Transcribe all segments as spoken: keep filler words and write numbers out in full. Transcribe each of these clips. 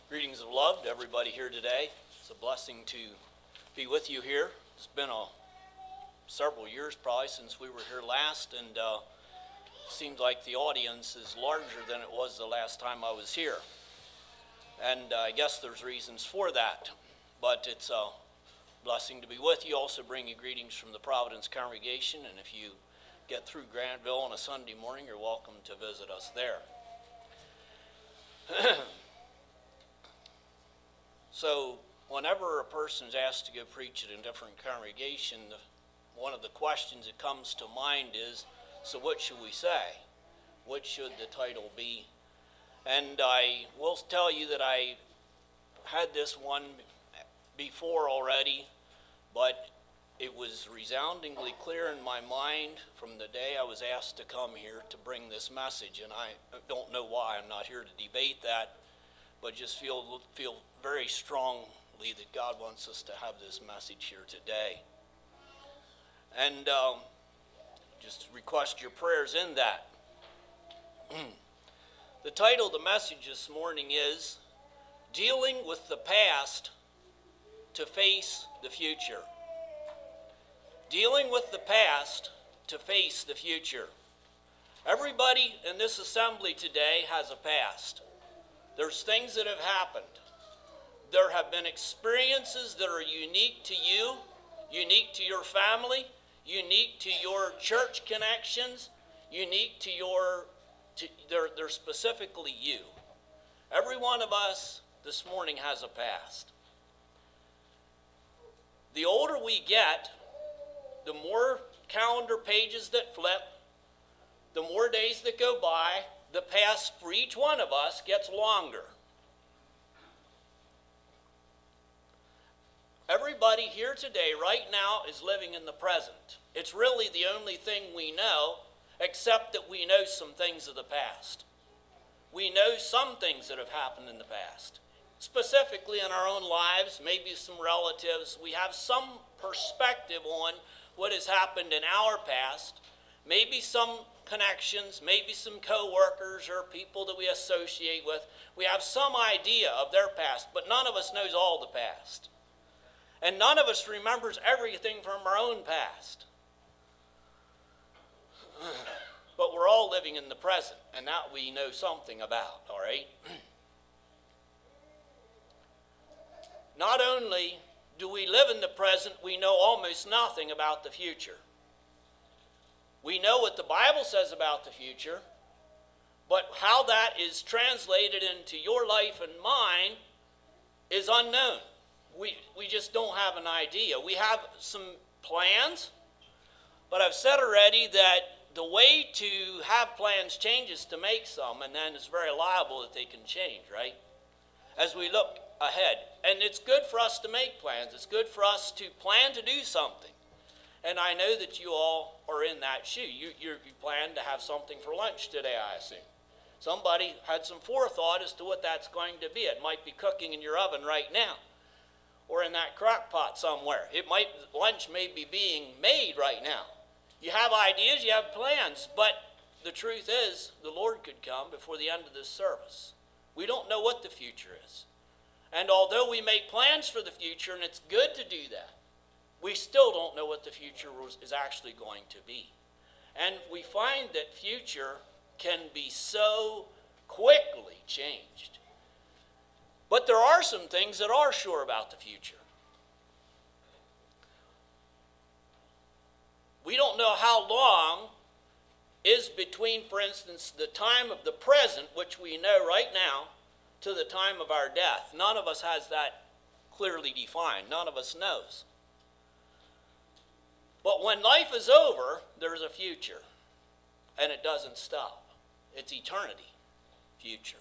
Greetings of love to everybody here today. It's a blessing to be with you here. It's been a several years probably since we were here last, and uh, seems like the audience is larger than it was the last time I was here. And uh, I guess there's reasons for that, but it's a blessing to be with you. Also bring you greetings from the Providence congregation, and if you get through Grantville on a Sunday morning, you're welcome to visit us there. So whenever a person is asked to go preach at a different congregation, the, one of the questions that comes to mind is, so what should we say? What should the title be? And I will tell you that I had this one before already, but it was resoundingly clear in my mind from the day I was asked to come here to bring this message, and I don't know why. I'm not here to debate that, but just feel feel very strongly that God wants us to have this message here today. And um, just request your prayers in that. The title of the message this morning is Dealing with the Past to Face the Future. Dealing with the past to face the future. Everybody in this assembly today has a past. There's things that have happened. There have been experiences that are unique to you, unique to your family, unique to your church connections, unique to your, to, they're, they're specifically you. Every one of us this morning has a past. The older we get, the more calendar pages that flip, the more days that go by, the past for each one of us gets longer. Everybody here today, right now, is living in the present. It's really the only thing we know, except that we know some things of the past. We know some things that have happened in the past. Specifically in our own lives, maybe some relatives, we have some perspective on what has happened in our past, maybe some connections, maybe some co-workers or people that we associate with. We have some idea of their past, but none of us knows all the past. And none of us remembers everything from our own past. But we're all living in the present, and that we know something about, all right? Not only do we live in the present, we know almost nothing about the future. We know what the Bible says about the future, but how that is translated into your life and mine is unknown. We, we just don't have an idea. We have some plans, but I've said already that the way to have plans changes to make some, and then it's very liable that they can change, right? As we look ahead. And it's good for us to make plans. It's good for us to plan to do something. And I know that you all are in that shoe. You, you, you plan to have something for lunch today, I assume. Somebody had some forethought as to what that's going to be. It might be cooking in your oven right now, or in that crock pot somewhere. It might, lunch may be being made right now. You have ideas, you have plans, but the truth is, the Lord could come before the end of this service. We don't know what the future is. And although we make plans for the future, and it's good to do that, we still don't know what the future is actually going to be. And we find that future can be so quickly changed. But there are some things that are sure about the future. We don't know how long is between, for instance, the time of the present, which we know right now, to the time of our death. None of us has that clearly defined. None of us knows. But when life is over, there's a future. And it doesn't stop. It's eternity. Future.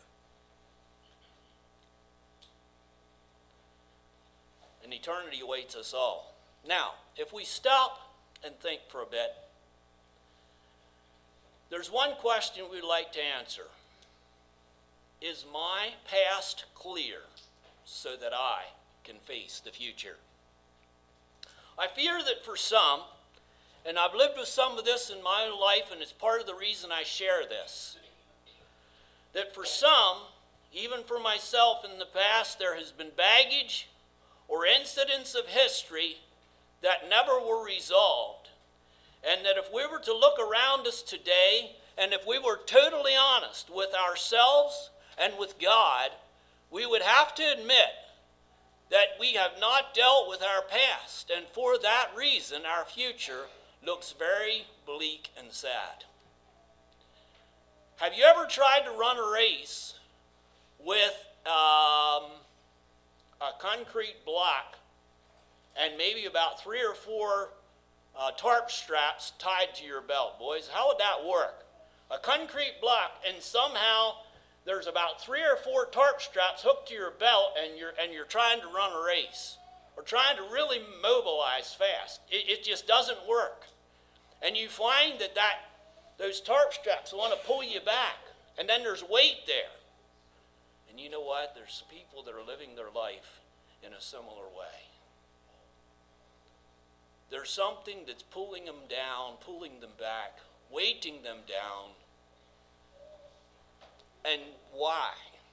And eternity awaits us all. Now, if we stop and think for a bit, there's one question we'd like to answer. Is my past clear so that I can face the future? I fear that for some, and I've lived with some of this in my own life, and it's part of the reason I share this, that for some, even for myself in the past, there has been baggage or incidents of history that never were resolved. And that if we were to look around us today, and if we were totally honest with ourselves and with God, we would have to admit that we have not dealt with our past, and for that reason our future looks very bleak and sad. Have you ever tried to run a race with um, a concrete block and maybe about three or four uh, tarp straps tied to your belt, boys? How would that work? A concrete block, and somehow there's about three or four tarp straps hooked to your belt, and you're and you're trying to run a race or trying to really mobilize fast. It, it just doesn't work. And you find that, that those tarp straps want to pull you back, and then there's weight there. And you know what? There's people that are living their life in a similar way. There's something that's pulling them down, pulling them back, weighting them down. And why?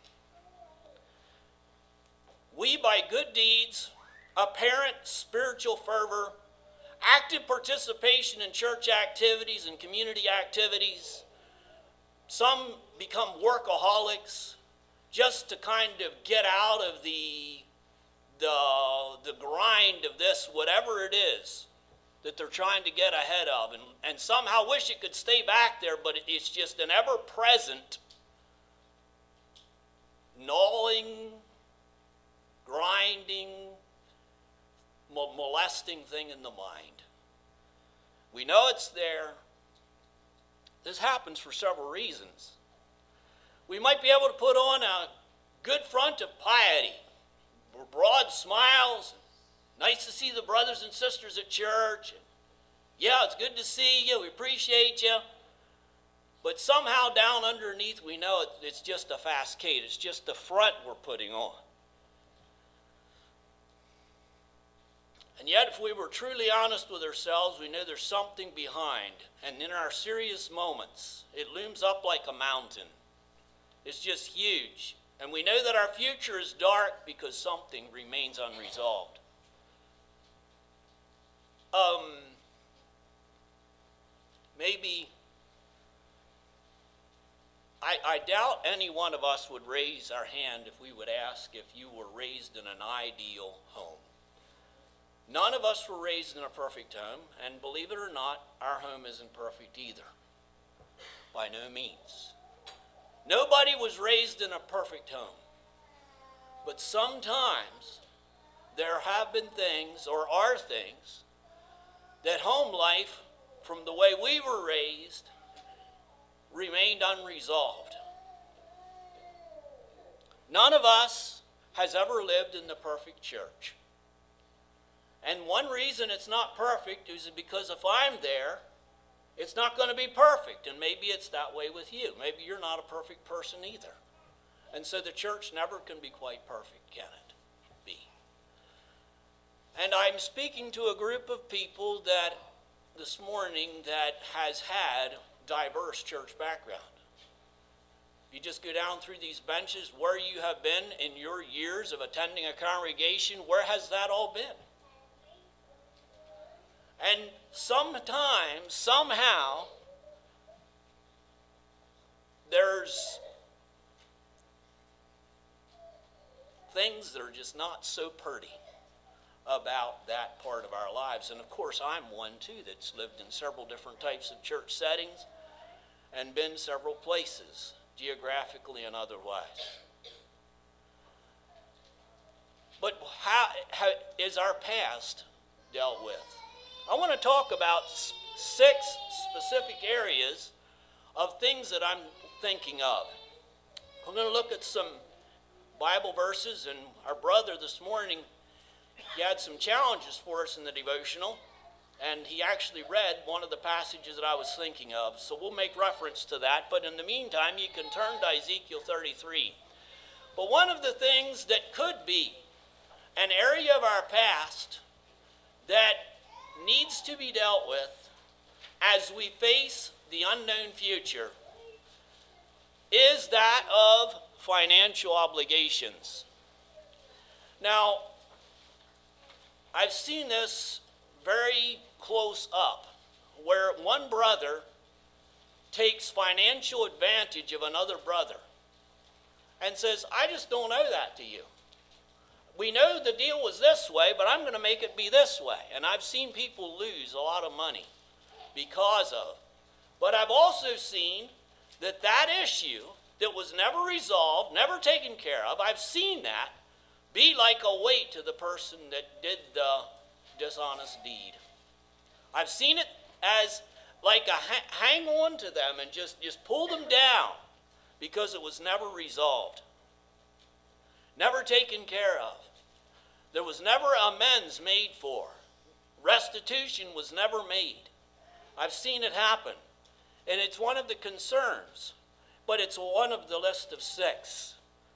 We, by good deeds, apparent spiritual fervor, active participation in church activities and community activities, some become workaholics just to kind of get out of the, the, the grind of this, whatever it is that they're trying to get ahead of, and, and somehow wish it could stay back there, but it's just an ever-present gnawing, grinding, molesting thing in the mind. We know it's there. This happens for several reasons. We might be able to put on a good front of piety, broad smiles, nice to see the brothers and sisters at church. Yeah, it's good to see you. We appreciate you. But somehow down underneath, we know it, it's just a facade. It's just the front we're putting on. And yet, if we were truly honest with ourselves, we know there's something behind. And in our serious moments, it looms up like a mountain. It's just huge. And we know that our future is dark because something remains unresolved. Um, maybe, I, I doubt any one of us would raise our hand if we would ask if you were raised in an ideal home. None of us were raised in a perfect home, and believe it or not, our home isn't perfect either. By no means. Nobody was raised in a perfect home. But sometimes there have been things, or are things, that home life, from the way we were raised, remained unresolved. None of us has ever lived in the perfect church. And one reason it's not perfect is because if I'm there, it's not going to be perfect. And maybe it's that way with you. Maybe you're not a perfect person either. And so the church never can be quite perfect, can it be? And I'm speaking to a group of people that this morning that has had diverse church background. If you just go down through these benches, where you have been in your years of attending a congregation, where has that all been? And sometimes, somehow, there's things that are just not so pretty about that part of our lives. And of course, I'm one too that's lived in several different types of church settings and been several places, geographically and otherwise. But how, how is our past dealt with? I want to talk about six specific areas of things that I'm thinking of. We're going to look at some Bible verses, and our brother this morning, he had some challenges for us in the devotional, and he actually read one of the passages that I was thinking of, so we'll make reference to that. But in the meantime, you can turn to Ezekiel thirty-three. But one of the things that could be an area of our past that needs to be dealt with as we face the unknown future is that of financial obligations. Now, I've seen this very close up, where one brother takes financial advantage of another brother and says, I just don't owe that to you. We know the deal was this way, but I'm going to make it be this way. And I've seen people lose a lot of money because of. But I've also seen that that issue that was never resolved, never taken care of, I've seen that be like a weight to the person that did the dishonest deed. I've seen it as like a ha- hang on to them and just, just pull them down because it was never resolved, never taken care of. There was never amends made for. Restitution was never made. I've seen it happen, and it's one of the concerns, but it's one of the list of six.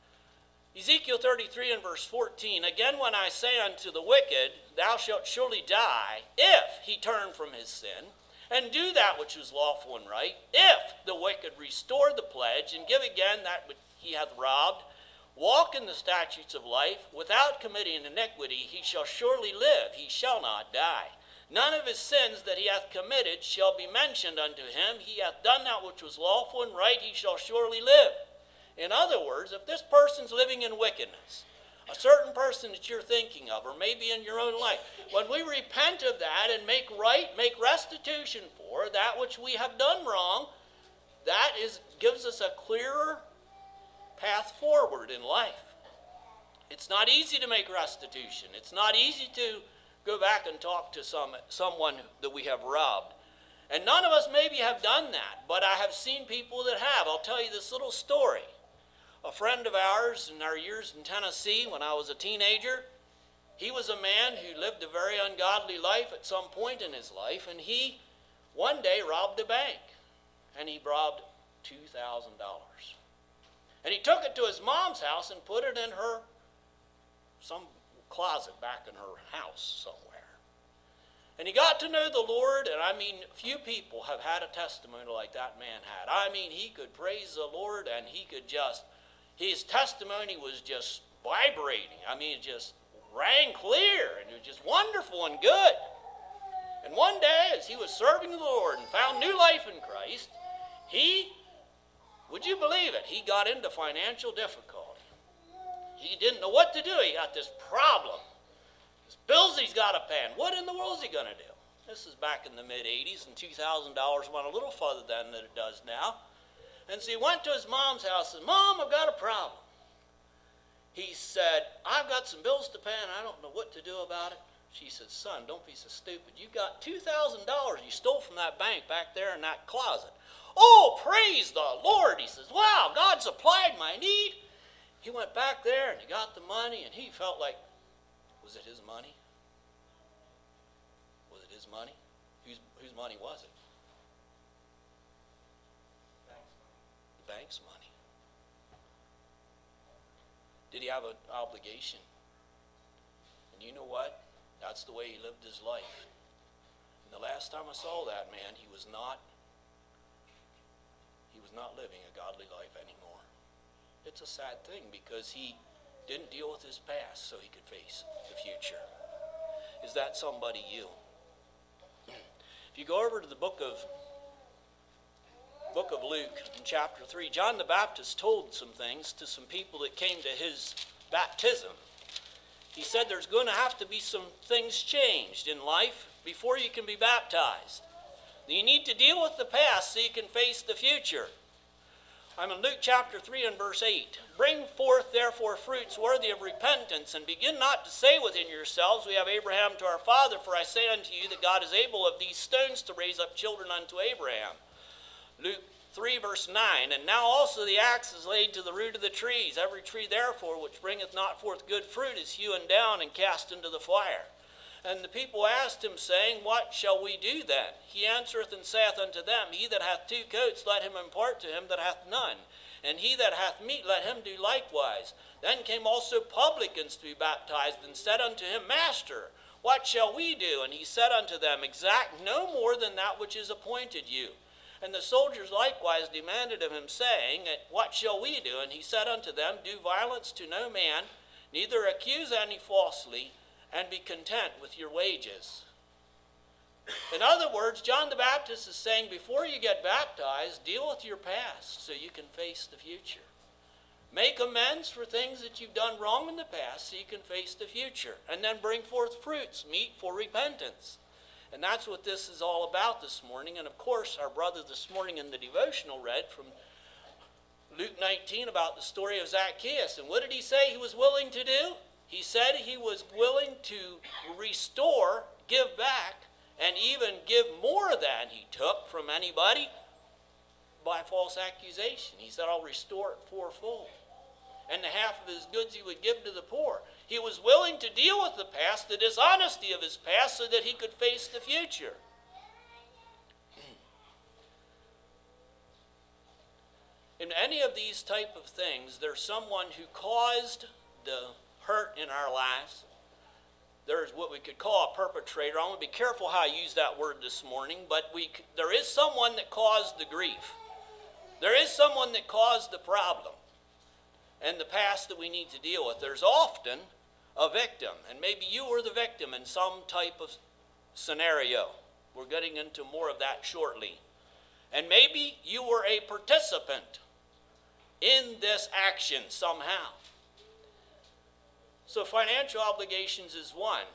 Ezekiel thirty-three and verse fourteen, again when I say unto the wicked, thou shalt surely die, if he turn from his sin, and do that which is lawful and right, if the wicked restore the pledge, and give again that which he hath robbed, walk in the statutes of life, without committing iniquity, he shall surely live, he shall not die. None of his sins that he hath committed shall be mentioned unto him. He hath done that which was lawful and right, he shall surely live. In other words, if this person's living in wickedness, a certain person that you're thinking of, or maybe in your own life, when we repent of that and make right, make restitution for that which we have done wrong, that is gives us a clearer path forward in life. It's not easy to make restitution. It's not easy to go back and talk to some someone that we have robbed. And none of us maybe have done that, but I have seen people that have. I'll tell you this little story. A friend of ours in our years in Tennessee when I was a teenager, he was a man who lived a very ungodly life at some point in his life, and he one day robbed a bank, and he robbed two thousand dollars. And he took it to his mom's house and put it in her, some closet back in her house somewhere. And he got to know the Lord, and I mean, few people have had a testimony like that man had. I mean, he could praise the Lord, and he could just, his testimony was just vibrating. I mean, it just rang clear, and it was just wonderful and good. And one day, as he was serving the Lord and found new life in Christ, he, would you believe it, he got into financial difficulty. He didn't know what to do. He got this problem. His bills he's got to pay. And what in the world is he going to do? This is back in the mid-eighties, and two thousand dollars went a little further than it does now. And so he went to his mom's house and said, Mom, I've got a problem. He said, I've got some bills to pay, and I don't know what to do about it. She said, son, don't be so stupid. You got two thousand dollars you stole from that bank back there in that closet. Oh, praise the Lord. He says, wow, God supplied my need. He went back there and he got the money, and he felt like, was it his money? Was it his money? Whose, whose money was it? The bank's money. Did he have an obligation? And you know what? That's the way he lived his life. And the last time I saw that man, he was not, he was not living a godly life anymore. It's a sad thing because he didn't deal with his past so he could face the future. Is that somebody you? If you go over to the book of book of Luke in chapter three, John the Baptist told some things to some people that came to his baptism. He said there's going to have to be some things changed in life before you can be baptized. You need to deal with the past so you can face the future. I'm in Luke chapter three and verse eight. Bring forth therefore fruits worthy of repentance, and begin not to say within yourselves, we have Abraham to our father, for I say unto you that God is able of these stones to raise up children unto Abraham. Luke three verse nine, and now also the axe is laid to the root of the trees. Every tree therefore which bringeth not forth good fruit is hewn down and cast into the fire. And the people asked him, saying, what shall we do then? He answereth and saith unto them, he that hath two coats, let him impart to him that hath none. And he that hath meat, let him do likewise. Then came also publicans to be baptized, and said unto him, Master, what shall we do? And he said unto them, exact no more than that which is appointed you. And the soldiers likewise demanded of him, saying, What shall we do? And he said unto them, Do violence to no man, neither accuse any falsely, and be content with your wages. In other words, John the Baptist is saying, before you get baptized, deal with your past so you can face the future. Make amends for things that you've done wrong in the past so you can face the future. And then bring forth fruits, meet for repentance. And that's what this is all about this morning. And of course, our brother this morning in the devotional read from Luke nineteen about the story of Zacchaeus. And what did he say he was willing to do? He said he was willing to restore, give back, and even give more than he took from anybody by false accusation. He said, I'll restore it fourfold. And the half of his goods he would give to the poor. He was willing to deal with the past, the dishonesty of his past, so that he could face the future. In any of these type of things, there's someone who caused the hurt in our lives. There's what we could call a perpetrator. I want to be careful how I use that word this morning, but we there is someone that caused the grief. There is someone that caused the problem and the past that we need to deal with. There's often a victim, and maybe you were the victim in some type of scenario. We're getting into more of that shortly. And maybe you were a participant in this action somehow. So financial obligations is one.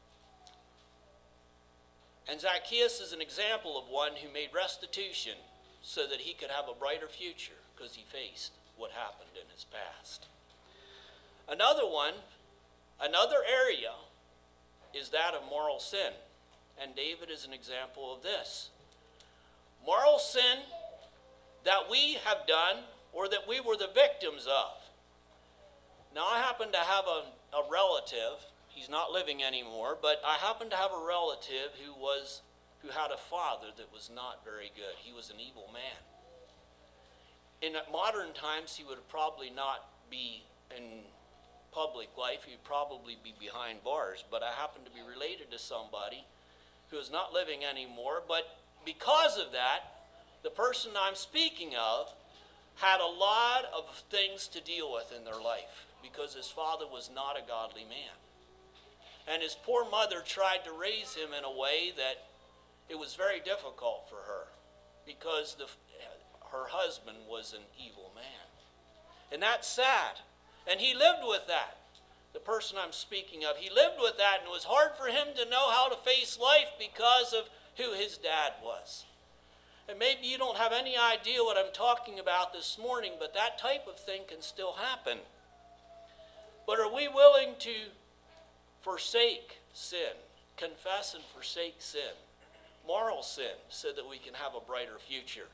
And Zacchaeus is an example of one who made restitution so that he could have a brighter future because he faced what happened in his past. Another one, another area is that of moral sin. And David is an example of this. Moral sin that we have done or that we were the victims of. Now, I happen to have a, a relative, he's not living anymore, but I happen to have a relative who was who had a father that was not very good. He was an evil man. In modern times, he would probably not be in public life. He'd probably be behind bars, but I happen to be related to somebody who is not living anymore, but because of that, the person I'm speaking of had a lot of things to deal with in their life because his father was not a godly man. And his poor mother tried to raise him in a way that it was very difficult for her because the, her husband was an evil man. And that's sad. And he lived with that. The person I'm speaking of, he lived with that, and it was hard for him to know how to face life because of who his dad was. And maybe you don't have any idea what I'm talking about this morning, but that type of thing can still happen. But are we willing to forsake sin, confess and forsake sin, moral sin, so that we can have a brighter future?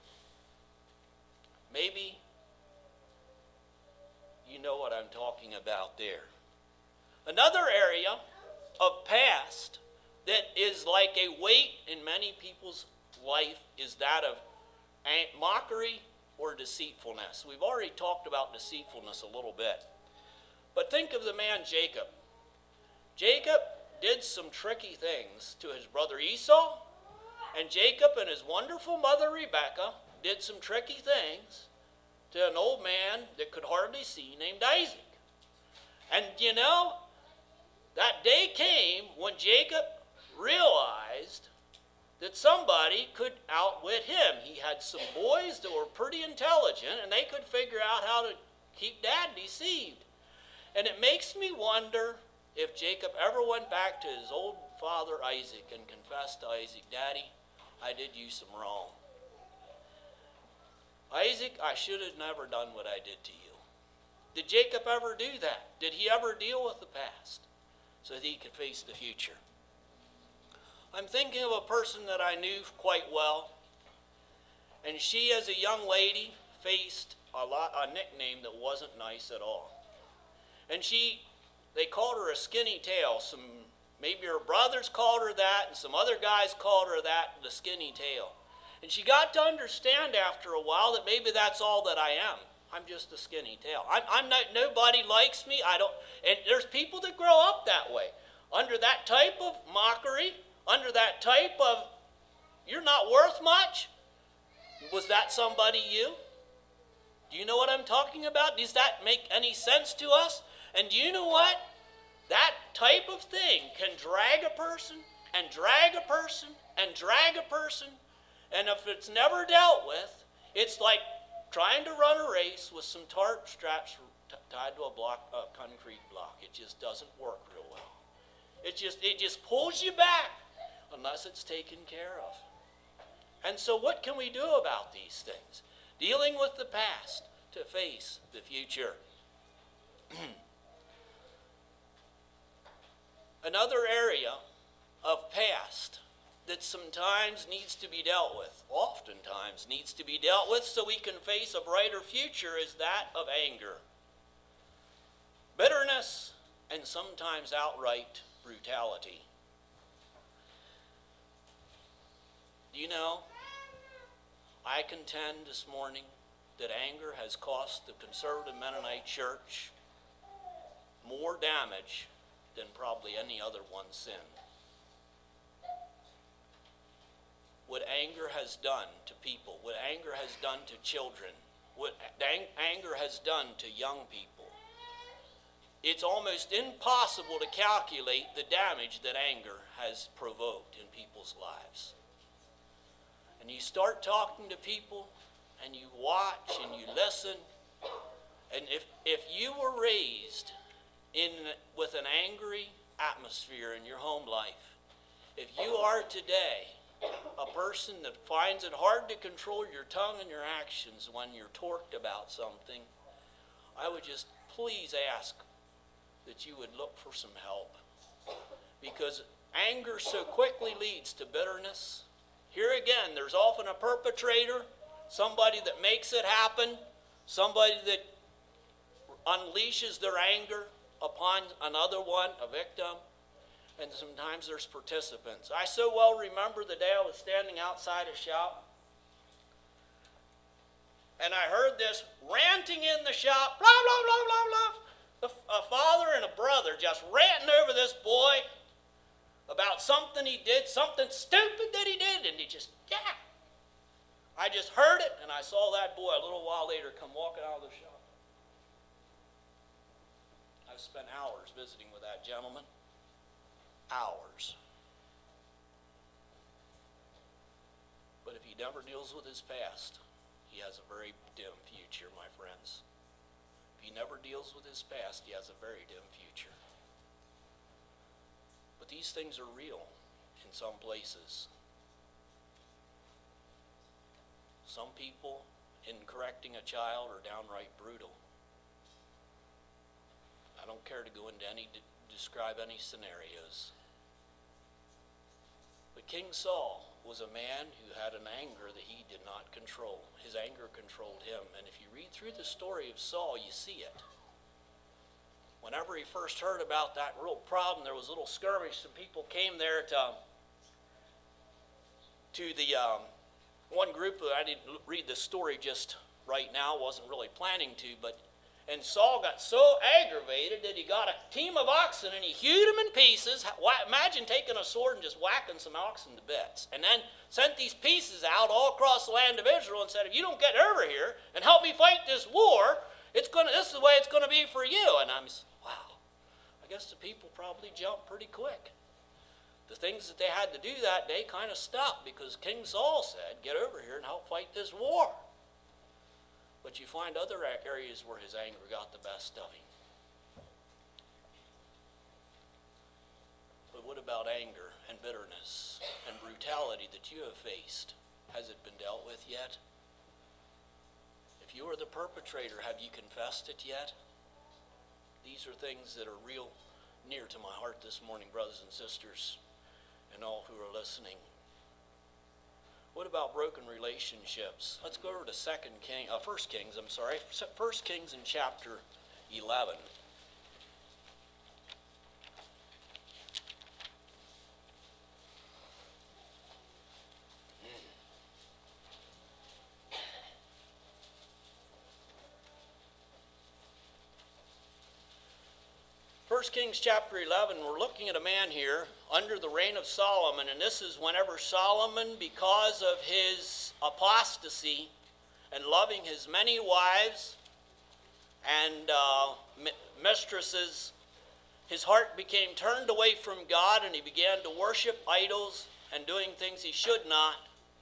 Maybe you know what I'm talking about there. Another area of past that is like a weight in many people's life is that of mockery or deceitfulness. We've already talked about deceitfulness a little bit. But think of the man Jacob. Jacob did some tricky things to his brother Esau, and Jacob and his wonderful mother Rebekah did some tricky things to an old man that could hardly see named Isaac. And you know, that day came when Jacob realized that somebody could outwit him. He had some boys that were pretty intelligent, and they could figure out how to keep Dad deceived. And it makes me wonder if Jacob ever went back to his old father Isaac and confessed to Isaac, Daddy, I did you some wrong. Isaac, I should have never done what I did to you. Did Jacob ever do that? Did he ever deal with the past so that he could face the future? I'm thinking of a person that I knew quite well, and she as a young lady faced a lot a nickname that wasn't nice at all. And she, they called her a skinny tail. Some, maybe her brothers called her that, and some other guys called her that, the skinny tail. And she got to understand after a while that maybe that's all that I am. I'm just a skinny tail. I'm, I'm not, nobody likes me. I don't, and there's people that grow up that way. Under that type of mockery, under that type of, you're not worth much, Was that somebody you? Do you know what I'm talking about? Does that make any sense to us? And do you know what? That type of thing can drag a person and drag a person and drag a person. And if it's never dealt with, it's like trying to run a race with some tarp straps t- tied to a block, a concrete block. It just doesn't work real well. It just, it just pulls you back unless it's taken care of. And so what can we do about these things? Dealing with the past to face the future. Another area of past that sometimes needs to be dealt with, oftentimes needs to be dealt with so we can face a brighter future, is that of anger, bitterness, and sometimes outright brutality. Do you know, I contend this morning that anger has cost the Conservative Mennonite Church more damage than probably any other one sin. What anger has done to people, what anger has done to children, what ang- anger has done to young people, it's almost impossible to calculate the damage that anger has provoked in people's lives. And you start talking to people, and you watch and you listen, and if if you were raised in with an angry atmosphere in your home life, if you are today a person that finds it hard to control your tongue and your actions when you're torqued about something, I would just please ask that you would look for some help, because anger so quickly leads to bitterness. Here again, there's often a perpetrator, somebody that makes it happen, somebody that unleashes their anger upon another one, a victim, and sometimes there's participants. I so well remember the day I was standing outside a shop, and I heard this ranting in the shop, blah, blah, blah, blah, blah. A father and a brother just ranting over this boy about something he did, something stupid that he did, and he just, yeah. I just heard it, and I saw that boy a little while later come walking out of the shop. I've spent hours visiting with that gentleman. Hours. But if he never deals with his past, he has a very dim future, my friends. If he never deals with his past, he has a very dim future. But these things are real in some places. Some people, in correcting a child, are downright brutal. I don't care to go into any, de- describe any scenarios. But King Saul was a man who had an anger that he did not control. His anger controlled him. And if you read through the story of Saul, you see it. Whenever he first heard about that real problem, there was a little skirmish. Some people came there to, to the um, one group. I didn't read the story just right now. Wasn't really planning to. But And Saul got so aggravated that he got a team of oxen and he hewed them in pieces. Imagine taking a sword and just whacking some oxen to bits. And then sent these pieces out all across the land of Israel and said, if you don't get over here and help me fight this war, it's gonna. This is the way it's going to be for you. And I'm wow. I guess the people probably jumped pretty quick. The things that they had to do that day kind of stopped because King Saul said, get over here and help fight this war. But you find other areas where his anger got the best of him. But what about anger and bitterness and brutality that you have faced? Has it been dealt with yet? If you are the perpetrator, have you confessed it yet? These are things that are real near to my heart this morning, brothers and sisters, and all who are listening. What about broken relationships? Let's go over to Second King, uh, First Kings. I'm sorry, First Kings in chapter eleven. First Kings chapter eleven. We're looking at a man here under the reign of Solomon, and this is whenever Solomon, because of his apostasy and loving his many wives and uh, mistresses, his heart became turned away from God, and he began to worship idols and doing things he should not.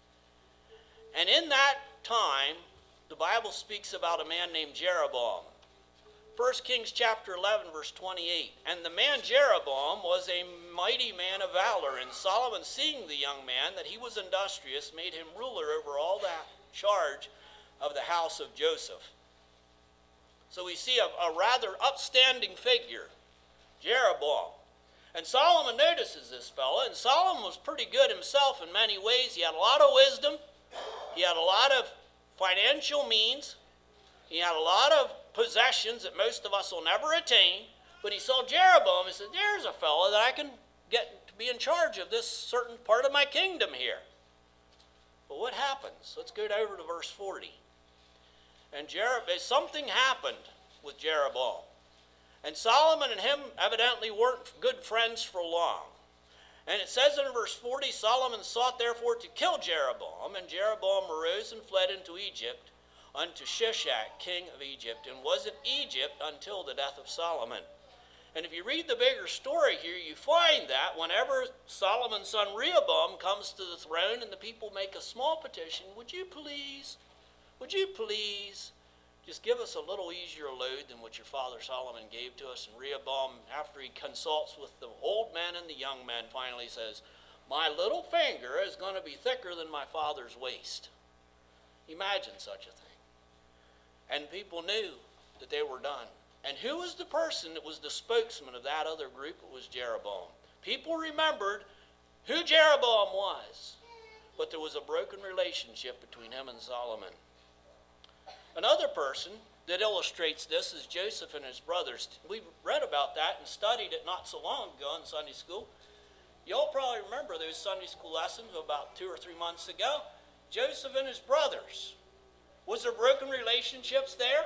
And in that time, the Bible speaks about a man named Jeroboam. First Kings chapter eleven, verse twenty-eight. And the man Jeroboam was a mighty man of valor, and Solomon, seeing the young man, that he was industrious, made him ruler over all that charge of the house of Joseph. So we see a, a rather upstanding figure, Jeroboam. And Solomon notices this fellow, and Solomon was pretty good himself in many ways. He had a lot of wisdom. He had a lot of financial means. He had a lot of possessions that most of us will never attain. But he saw Jeroboam and said, there's a fellow that I can get to be in charge of this certain part of my kingdom here. But what happens? Let's go over to verse forty. And Jeroboam, something happened with Jeroboam. And Solomon and him evidently weren't good friends for long. And it says in verse forty, Solomon sought therefore to kill Jeroboam, and Jeroboam arose and fled into Egypt, unto Shishak, king of Egypt, and was in Egypt until the death of Solomon. And if you read the bigger story here, you find that whenever Solomon's son Rehoboam comes to the throne and the people make a small petition, would you please, would you please just give us a little easier load than what your father Solomon gave to us? And Rehoboam, after he consults with the old men and the young men, finally says, my little finger is going to be thicker than my father's waist. Imagine such a thing. And people knew that they were done. And who was the person that was the spokesman of that other group? It was Jeroboam. People remembered who Jeroboam was. But there was a broken relationship between him and Solomon. Another person that illustrates this is Joseph and his brothers. We read about that and studied it not so long ago in Sunday school. Y'all probably remember those Sunday school lessons about two or three months ago. Joseph and his brothers. Was there broken relationships there?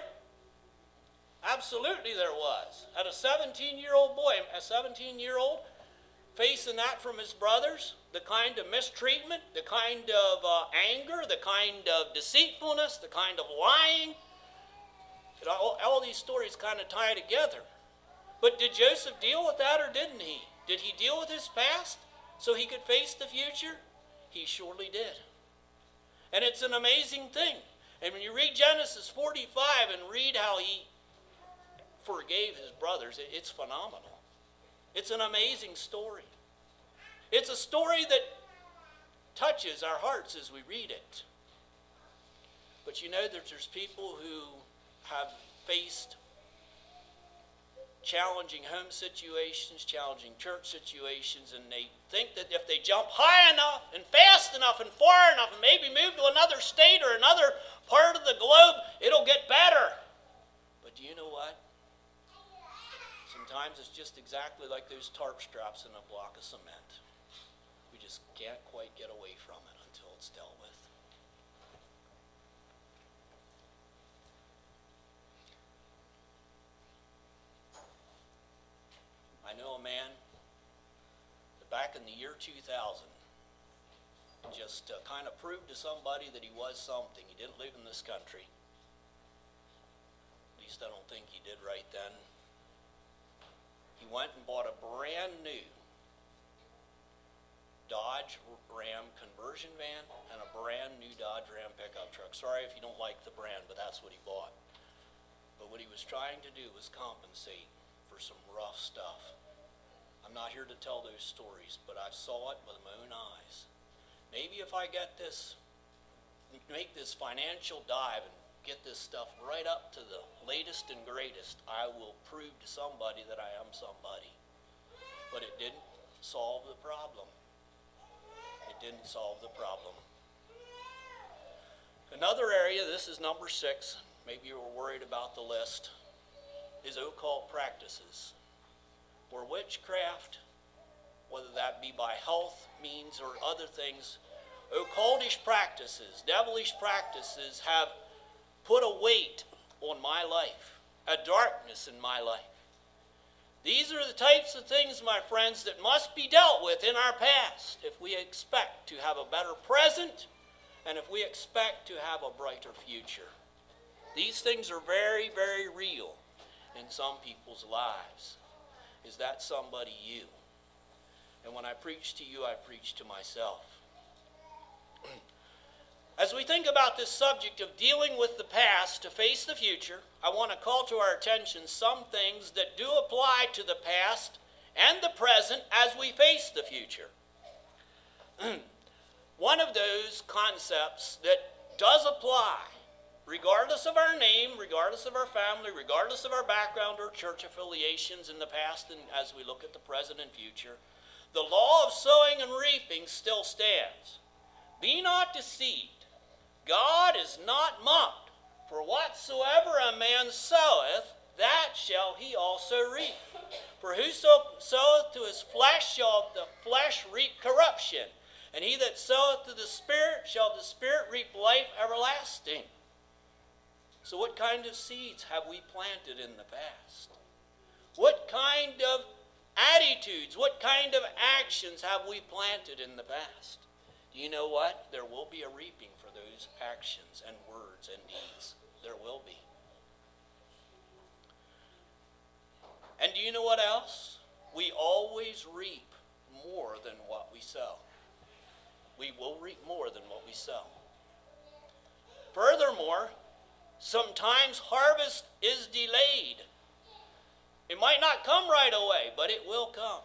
Absolutely there was. Had a seventeen-year-old boy, a seventeen-year-old, facing that from his brothers, the kind of mistreatment, the kind of uh, anger, the kind of deceitfulness, the kind of lying. It, all, all these stories kind of tie together. But did Joseph deal with that or didn't he? Did he deal with his past so he could face the future? He surely did. And it's an amazing thing. And when you read Genesis forty-five and read how he forgave his brothers, it's phenomenal. It's an amazing story. It's a story that touches our hearts as we read it. But you know that there's people who have faced challenging home situations, challenging church situations, and they think that if they jump high enough and fast enough and far enough and maybe move to another state or another part of the globe, it'll get better. But do you know what? Sometimes it's just exactly like those tarp straps in a block of cement. We just can't quite get away from it until it's dealt with. I know a man that back in the year two thousand just uh, kind of proved to somebody that he was something. He didn't live in this country. At least I don't think he did right then. He went and bought a brand new Dodge Ram conversion van and a brand new Dodge Ram pickup truck. Sorry if you don't like the brand, but that's what he bought. But what he was trying to do was compensate for some rough stuff. I'm not here to tell those stories, but I saw it with my own eyes. Maybe if I get this, make this financial dive and get this stuff right up to the latest and greatest, I will prove to somebody that I am somebody. But it didn't solve the problem. It didn't solve the problem. Another area, this is number six, maybe you were worried about the list, is occult practices, or witchcraft, whether that be by health means or other things. Occultish practices, devilish practices have put a weight on my life, a darkness in my life. These are the types of things, my friends, that must be dealt with in our past if we expect to have a better present and if we expect to have a brighter future. These things are very, very real in some people's lives. Is that somebody you? And when I preach to you, I preach to myself. As we think about this subject of dealing with the past to face the future, I want to call to our attention some things that do apply to the past and the present as we face the future. One of those concepts that does apply, regardless of our name, regardless of our family, regardless of our background or church affiliations in the past and as we look at the present and future, the law of sowing and reaping still stands. Be not deceived. God is not mocked. For whatsoever a man soweth, that shall he also reap. For whoso soweth to his flesh shall of the flesh reap corruption. And he that soweth to the Spirit shall of the Spirit reap life everlasting. So what kind of seeds have we planted in the past? What kind of attitudes, what kind of actions have we planted in the past? Do you know what? There will be a reaping for those actions and words and deeds. There will be. And do you know what else? We always reap more than what we sow. We will reap more than what we sow. Furthermore, sometimes harvest is delayed. It might not come right away, but it will come.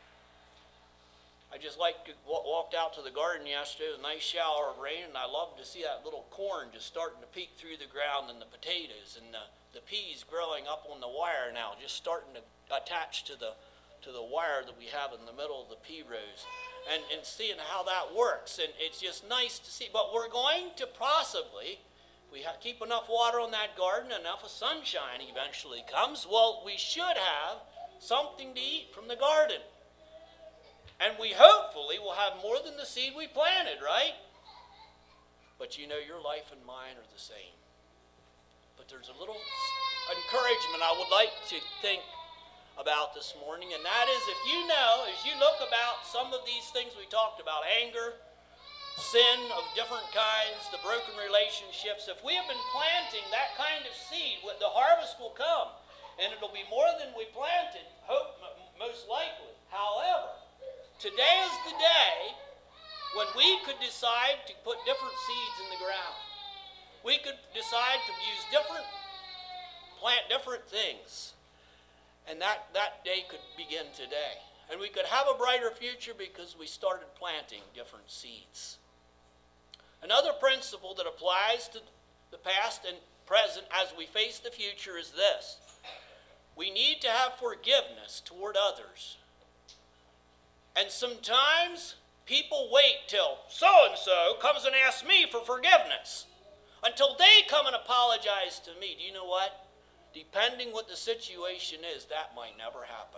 I just like to walked out to the garden yesterday with a nice shower of rain, and I love to see that little corn just starting to peek through the ground, and the potatoes and the, the peas growing up on the wire now, just starting to attach to the to the wire that we have in the middle of the pea rows, and, and seeing how that works. And it's just nice to see. But we're going to possibly, if we ha- keep enough water on that garden, enough of sunshine eventually comes, well, we should have something to eat from the garden. And we hopefully will have more than the seed we planted, right? But you know, your life and mine are the same. But there's a little encouragement I would like to think about this morning, and that is, if you know, as you look about some of these things we talked about, anger, sin of different kinds, the broken relationships, if we have been planting that kind of seed, the harvest will come, and it'll be more than we planted, hope most likely. However, today is the day when we could decide to put different seeds in the ground. We could decide to use different, plant different things. And that, that day could begin today. And we could have a brighter future because we started planting different seeds. Another principle that applies to the past and present as we face the future is this. We need to have forgiveness toward others. And sometimes people wait till so-and-so comes and asks me for forgiveness until they come and apologize to me. Do you know what? Depending what the situation is, that might never happen.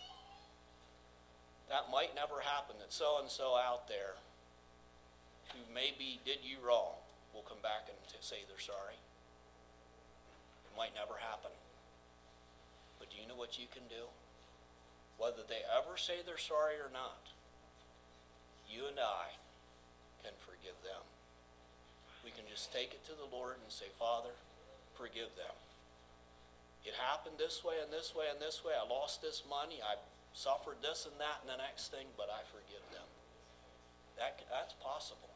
That might never happen, that so-and-so out there who maybe did you wrong will come back and say they're sorry. It might never happen. But do you know what you can do? Whether they ever say they're sorry or not, you and I can forgive them. We can just take it to the Lord and say, Father, forgive them. It happened this way and this way and this way. I lost this money. I suffered this and that and the next thing, but I forgive them. That, that's possible.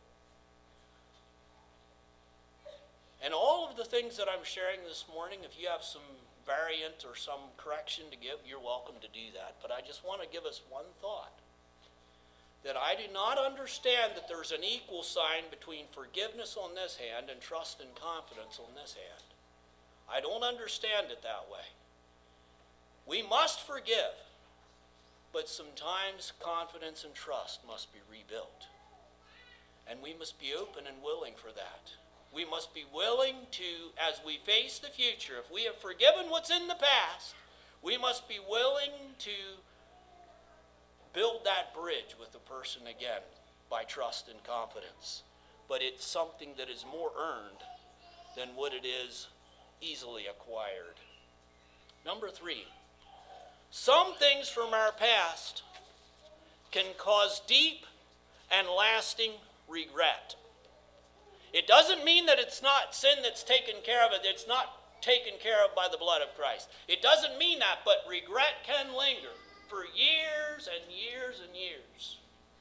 And all of the things that I'm sharing this morning, if you have some variant or some correction to give, you're welcome to do that. But I just want to give us one thought. That I do not understand that there's an equal sign between forgiveness on this hand and trust and confidence on this hand. I don't understand it that way. We must forgive, but sometimes confidence and trust must be rebuilt. And we must be open and willing for that. We must be willing to, as we face the future, if we have forgiven what's in the past, we must be willing to build that bridge with the person again by trust and confidence. But it's something that is more earned than what it is easily acquired. Number three, Some things from our past can cause deep and lasting regret. It doesn't mean that it's not sin that's taken care of, it. It's not taken care of by the blood of Christ. It doesn't mean that, but regret can linger for years and years and years.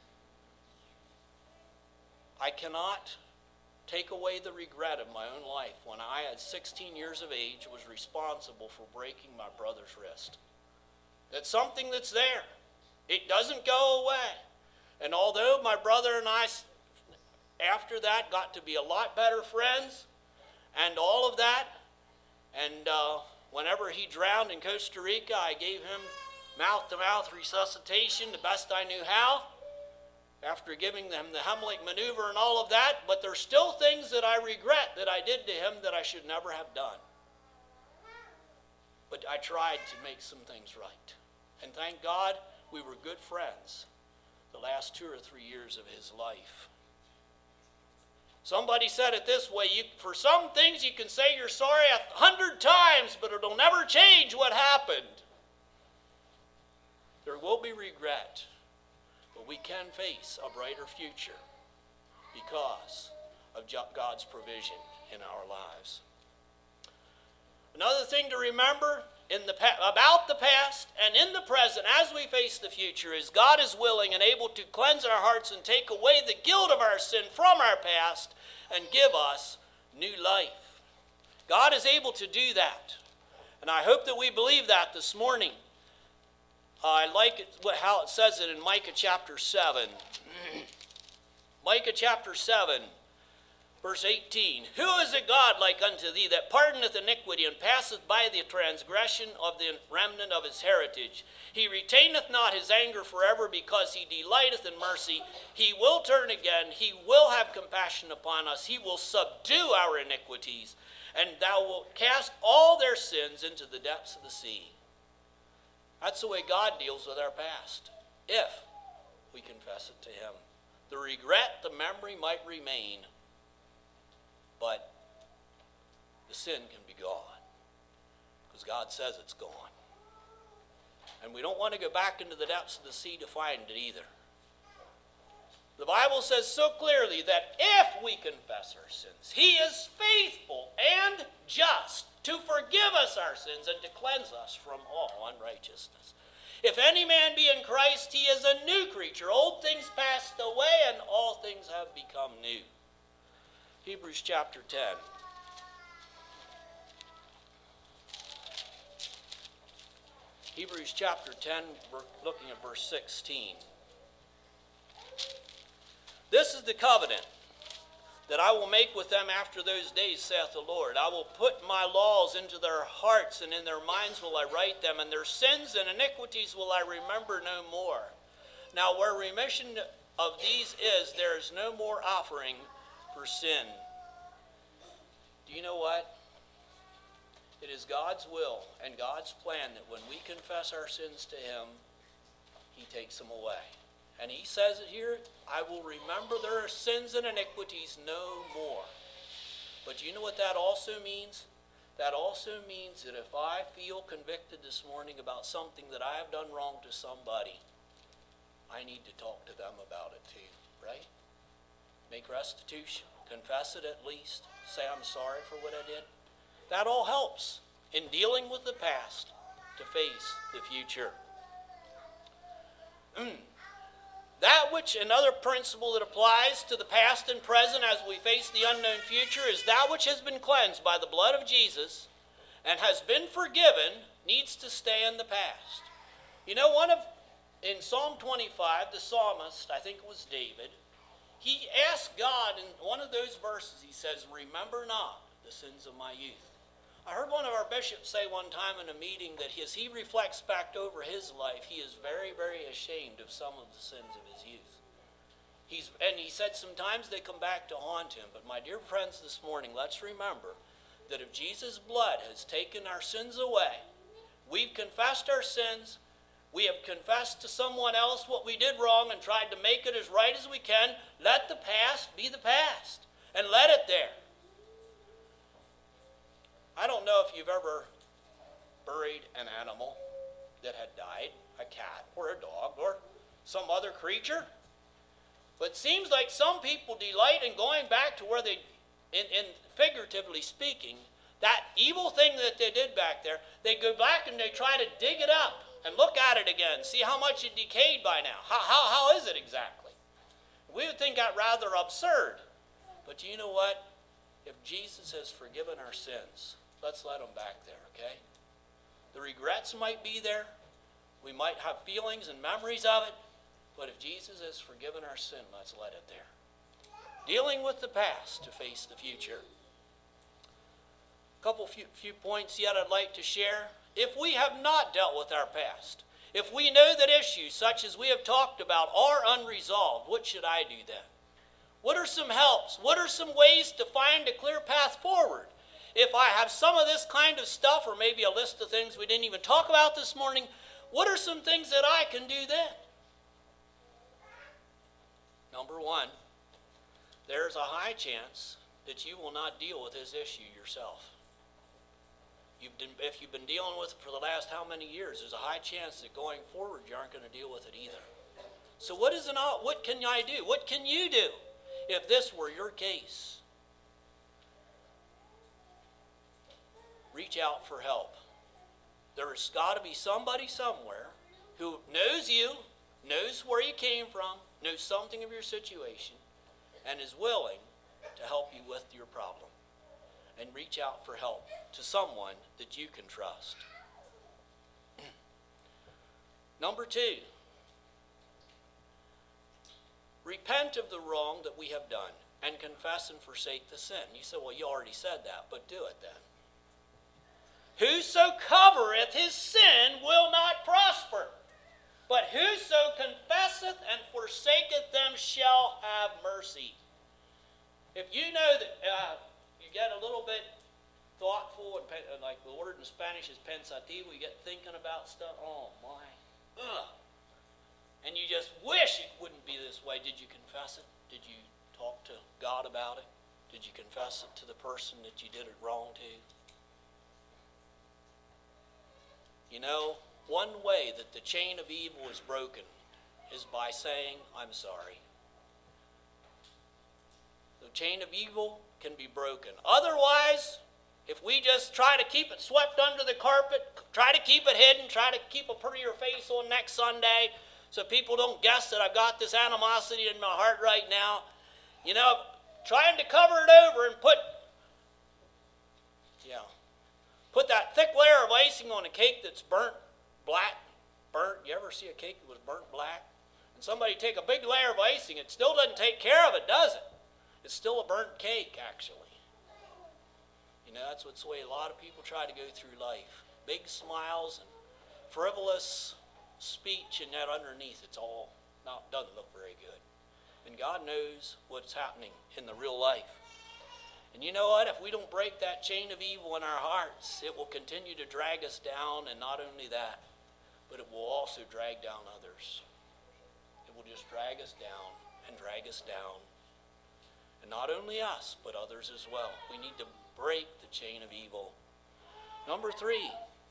I cannot take away the regret of my own life when I, at sixteen years of age, was responsible for breaking my brother's wrist. It's something that's there. It doesn't go away. And although my brother and I, after that, got to be a lot better friends and all of that, and uh, whenever he drowned in Costa Rica, I gave him mouth-to-mouth resuscitation the best I knew how, after giving them the Heimlich maneuver and all of that. But there's still things that I regret that I did to him that I should never have done. But I tried to make some things right. And thank God we were good friends the last two or three years of his life. Somebody said it this way, you, for some things you can say you're sorry a hundred times, but it'll never change what happened. There will be regret, but we can face a brighter future because of God's provision in our lives. Another thing to remember in the about the past and in the present as we face the future is God is willing and able to cleanse our hearts and take away the guilt of our sin from our past and give us new life. God is able to do that. And I hope that we believe that this morning. Uh, I like it, how it says it in Micah chapter seven. Micah chapter seven. Verse eighteen, who is a God like unto thee that pardoneth iniquity and passeth by the transgression of the remnant of his heritage? He retaineth not his anger forever because he delighteth in mercy. He will turn again. He will have compassion upon us. He will subdue our iniquities, and thou wilt cast all their sins into the depths of the sea. That's the way God deals with our past, if we confess it to him. The regret, the memory might remain, but the sin can be gone because God says it's gone. And we don't want to go back into the depths of the sea to find it either. The Bible says so clearly that if we confess our sins, he is faithful and just to forgive us our sins and to cleanse us from all unrighteousness. If any man be in Christ, he is a new creature. Old things passed away and all things have become new. Hebrews chapter ten. Hebrews chapter ten, we're looking at verse sixteen. This is the covenant that I will make with them after those days, saith the Lord. I will put my laws into their hearts, and in their minds will I write them, and their sins and iniquities will I remember no more. Now where remission of these is, there is no more offering for sin. Do you know what? It is God's will and God's plan that when we confess our sins to him, he takes them away. And he says it here, I will remember their sins and iniquities no more. But do you know what that also means? That also means that if I feel convicted this morning about something that I have done wrong to somebody, I need to talk to them about it too, right? Make restitution. Confess it at least. Say I'm sorry for what I did. That all helps in dealing with the past to face the future. That which, another principle that applies to the past and present as we face the unknown future, is that which has been cleansed by the blood of Jesus and has been forgiven needs to stay in the past. You know, one of, in Psalm twenty-five, the psalmist, I think it was David, he asked God in one of those verses, he says, remember not the sins of my youth. I heard one of our bishops say one time in a meeting that as he reflects back over his life, he is very, very ashamed of some of the sins of his youth. He's, and he said sometimes they come back to haunt him. But my dear friends, this morning, let's remember that if Jesus' blood has taken our sins away, we've confessed our sins, we have confessed to someone else what we did wrong and tried to make it as right as we can, let the past be the past and let it there. I don't know if you've ever buried an animal. that had died, a cat or a dog or some other creature. But it seems like some people delight in going back to where they, in, in figuratively speaking, that evil thing that they did back there, they go back and they try to dig it up and look at it again, see how much it decayed by now. How, how, how is it exactly? We would think that rather absurd. But do you know what? If Jesus has forgiven our sins, let's let him back there, okay? The regrets might be there. We might have feelings and memories of it. But if Jesus has forgiven our sin, let's let it there. Dealing with the past to face the future. A couple few, few points yet I'd like to share. If we have not dealt with our past, if we know that issues such as we have talked about are unresolved, what should I do then? What are some helps? What are some ways to find a clear path forward? If I have some of this kind of stuff, or maybe a list of things we didn't even talk about this morning, what are some things that I can do then? Number one, there's a high chance that you will not deal with this issue yourself. You've been, if you've been dealing with it for the last how many years, there's a high chance that going forward you aren't going to deal with it either. So what is an, what can I do? What can you do if this were your case? Reach out for help. There's got to be somebody somewhere who knows you, knows where you came from, knows something of your situation, and is willing to help you with your problem. And reach out for help to someone that you can trust. Number two, repent of the wrong that we have done and confess and forsake the sin. You say, well, you already said that, but do it then. Whoso covereth his sin will not prosper, but whoso confesseth and forsaketh them shall have mercy. If you know that uh, you get a little bit thoughtful, and like the word in Spanish is pensativo, you get thinking about stuff, oh my, ugh. And you just wish it wouldn't be this way. Did you confess it? Did you talk to God about it? Did you confess it to the person that you did it wrong to? You know, one way that the chain of evil is broken is by saying, I'm sorry. The chain of evil can be broken. Otherwise, if we just try to keep it swept under the carpet, try to keep it hidden, try to keep a prettier face on next Sunday so people don't guess that I've got this animosity in my heart right now, you know, trying to cover it over and put, yeah, put that thick layer of icing on a cake that's burnt black, burnt. You ever see a cake that was burnt black? And somebody take a big layer of icing, it still doesn't take care of it, does it? It's still a burnt cake, actually. You know, that's what's the way a lot of people try to go through life. Big smiles and frivolous speech, and that underneath it's all not doesn't look very good. And God knows what's happening in the real life. And you know what? If we don't break that chain of evil in our hearts, it will continue to drag us down, and not only that, but it will also drag down others. It will just drag us down and drag us down. And not only us, but others as well. We need to break the chain of evil. Number three,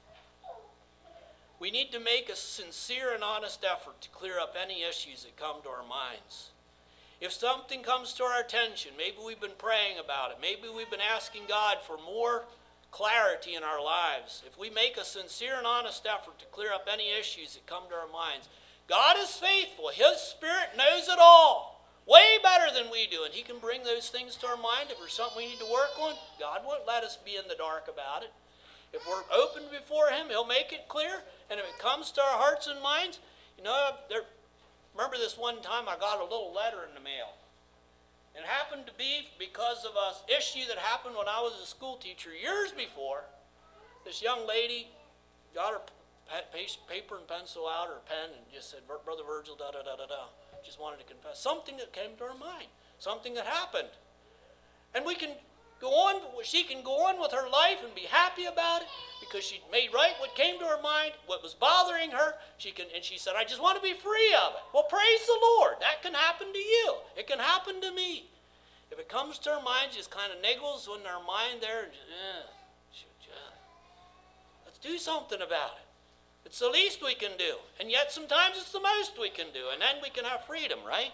we need to make a sincere and honest effort to clear up any issues that come to our minds. If something comes to our attention, maybe we've been praying about it, maybe we've been asking God for more clarity in our lives. If we make a sincere and honest effort to clear up any issues that come to our minds, God is faithful. His Spirit knows it all. Way better than we do, and He can bring those things to our mind. If there's something we need to work on, God won't let us be in the dark about it. If we're open before Him, He'll make it clear. And if it comes to our hearts and minds, you know, there, remember this one time I got a little letter in the mail. It happened to be because of an issue that happened when I was a school teacher years before. This young lady got her paper and pencil out, or pen, and just said, Brother Virgil, da da da da da. Just wanted to confess something that came to her mind, something that happened. And we can go on, she can go on with her life and be happy about it because she made right what came to her mind, what was bothering her. She can, and she said, I just want to be free of it. Well, praise the Lord. That can happen to you. It can happen to me. If it comes to our mind, just kind of niggles in our mind there, and just, eh, let's do something about it. It's the least we can do. And yet sometimes it's the most we can do. And then we can have freedom, right?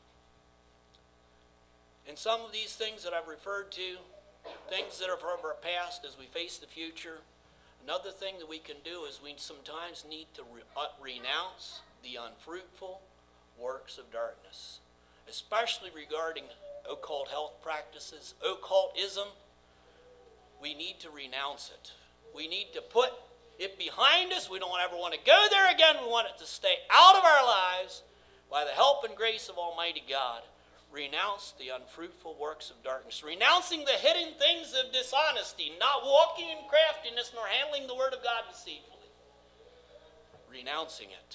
And some of these things that I've referred to, things that are from our past as we face the future, another thing that we can do is we sometimes need to re- uh, renounce the unfruitful works of darkness, especially regarding occult health practices, occultism. We need to renounce it. We need to put it behind us. We don't ever want to go there again. We want it to stay out of our lives by the help and grace of Almighty God. Renounce the unfruitful works of darkness. Renouncing the hidden things of dishonesty, not walking in craftiness nor handling the word of God deceitfully. Renouncing it.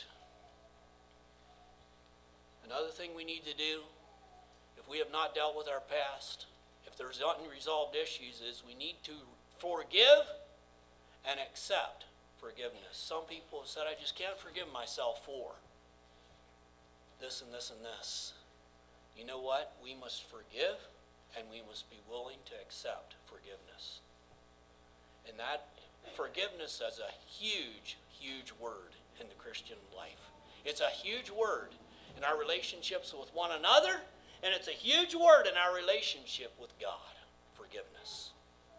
Another thing we need to do, if we have not dealt with our past, if there's unresolved issues, is we need to forgive and accept forgiveness. Some people have said, I just can't forgive myself for this and this and this. You know what? We must forgive, and we must be willing to accept forgiveness. And that forgiveness is a huge, huge word in the Christian life. It's a huge word in our relationships with one another, and it's a huge word in our relationship with God. Forgiveness.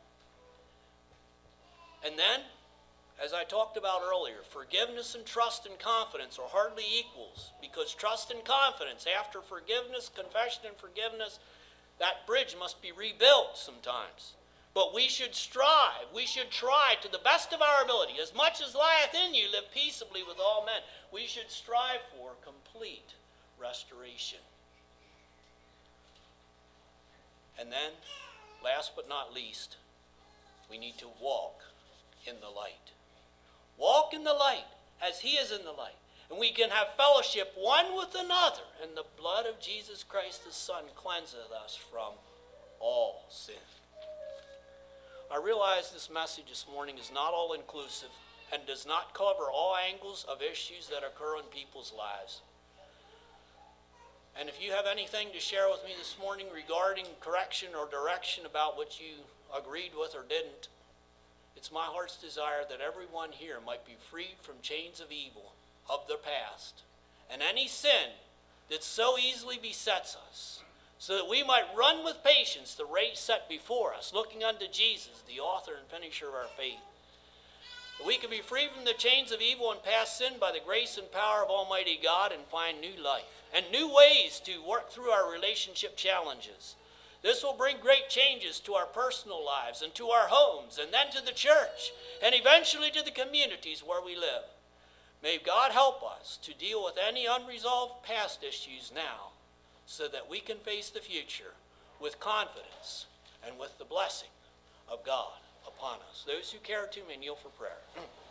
And then, as I talked about earlier, forgiveness and trust and confidence are hardly equals, because trust and confidence, after forgiveness, confession and forgiveness, that bridge must be rebuilt sometimes. But we should strive, we should try to the best of our ability, as much as lieth in you, live peaceably with all men. We should strive for complete restoration. And then, last but not least, we need to walk in the light. Walk in the light as he is in the light. And we can have fellowship one with another. And the blood of Jesus Christ, his Son, cleanseth us from all sin. I realize this message this morning is not all-inclusive and does not cover all angles of issues that occur in people's lives. And if you have anything to share with me this morning regarding correction or direction about what you agreed with or didn't, it's my heart's desire that everyone here might be freed from chains of evil of the past and any sin that so easily besets us, so that we might run with patience the race set before us, looking unto Jesus, the author and finisher of our faith. That we can be free from the chains of evil and past sin by the grace and power of Almighty God, and find new life and new ways to work through our relationship challenges. This will bring great changes to our personal lives and to our homes, and then to the church, and eventually to the communities where we live. May God help us to deal with any unresolved past issues now, so that we can face the future with confidence and with the blessing of God upon us. Those who care to may kneel for prayer.